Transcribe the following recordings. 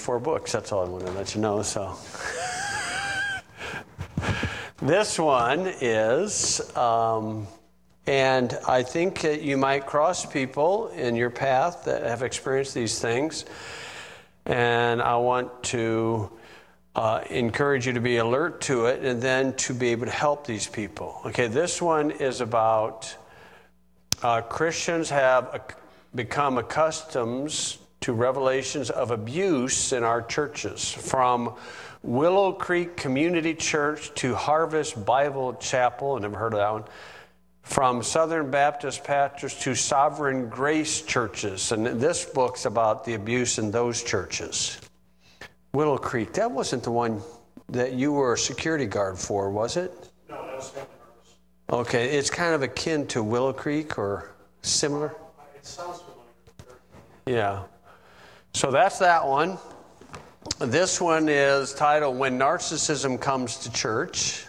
4 books. That's all I want to let you know. So this one is, and I think that you might cross people in your path that have experienced these things. And I want to encourage you to be alert to it and then to be able to help these people. Okay, this one is about Christians have become accustomed to revelations of abuse in our churches, from Willow Creek Community Church to Harvest Bible Chapel, I never heard of that one, from Southern Baptist pastors to Sovereign Grace churches. And this book's about the abuse in those churches. Willow Creek, that wasn't the one that you were a security guard for, was it? No, that was Family Harvest. Okay, it's kind of akin to Willow Creek or similar? It sounds familiar. Yeah. So that's that one. This one is titled When Narcissism Comes to Church.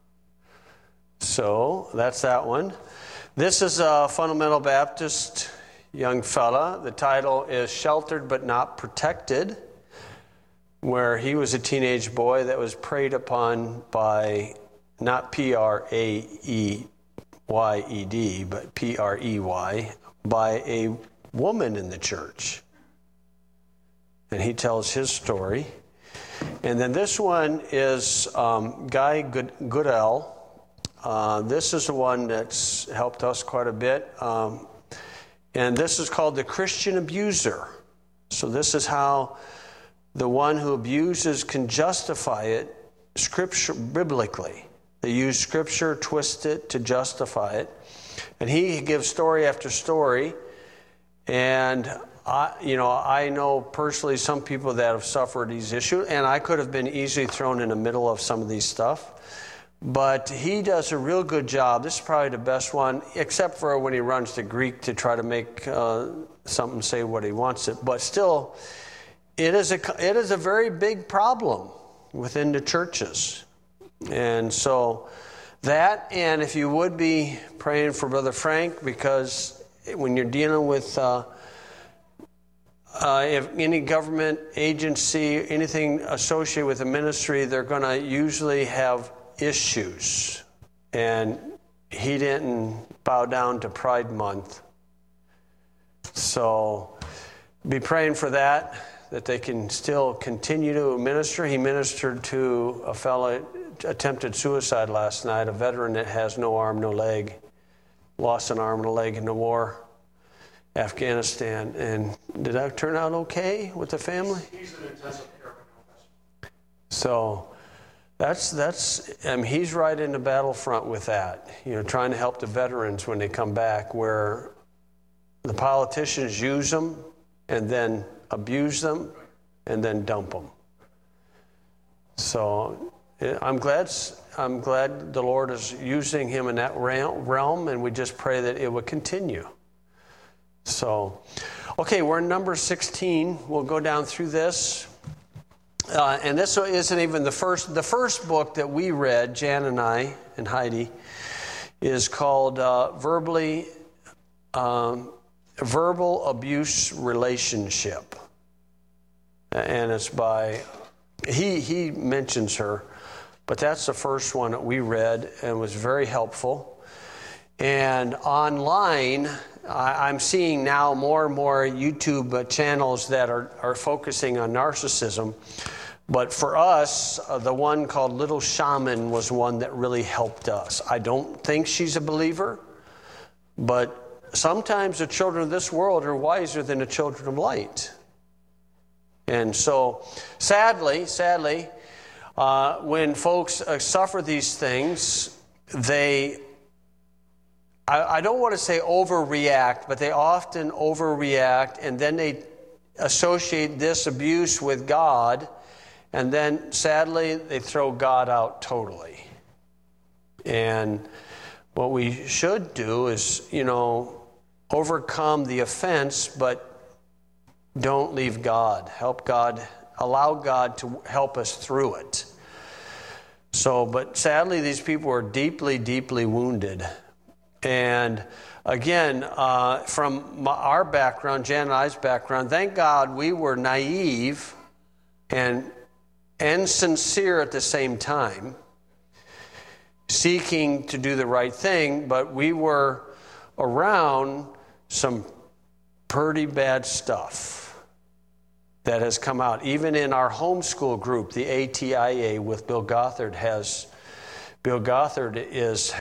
So that's that one. This is a fundamental Baptist young fella. The title is Sheltered But Not Protected, where he was a teenage boy that was preyed upon by, not P-R-A-E-Y-E-D, but P-R-E-Y, by a woman in the church. And he tells his story. And then this one is Guy Goodell. This is the one that's helped us quite a bit. And this is called The Christian Abuser. So this is how the one who abuses can justify it scripture biblically. They use scripture, twist it to justify it. And he gives story after story. And I know personally some people that have suffered these issues, and I could have been easily thrown in the middle of some of these stuff. But he does a real good job. This is probably the best one, except for when he runs to Greek to try to make something say what he wants it. But still, it is a very big problem within the churches. And so that, and if you would be praying for Brother Frank, because when you're dealing with if any government agency, anything associated with the ministry, they're going to usually have issues. And he didn't bow down to Pride Month. So be praying for that they can still continue to minister. He ministered to a fellow attempted suicide last night, a veteran that has no arm, no leg, lost an arm and a leg in the war, Afghanistan. And did that turn out okay with the family? He's an intensive care professional. So he's right in the battlefront with that, trying to help the veterans when they come back, where the politicians use them and then abuse them and then dump them. So I'm glad the Lord is using him in that realm, and we just pray that it would continue. So, okay, we're in number 16. We'll go down through this. And this isn't even the first. The first book that we read, Jan and I and Heidi, is called Verbal Abuse Relationship. And it's by, he mentions her, but that's the first one that we read and was very helpful. And online, I'm seeing now more and more YouTube channels that are focusing on narcissism. But for us, the one called Little Shaman was one that really helped us. I don't think she's a believer, but sometimes the children of this world are wiser than the children of light. And so, sadly, when folks suffer these things, I don't want to say overreact, but they often overreact, and then they associate this abuse with God, and then sadly they throw God out totally. And what we should do is, overcome the offense, but don't leave God. Help God, allow God to help us through it. So, but sadly these people are deeply, deeply wounded. And again, from our background, Jan and I's background, thank God we were naive and sincere at the same time, seeking to do the right thing, but we were around some pretty bad stuff that has come out. Even in our homeschool group, the ATIA with Bill Gothard is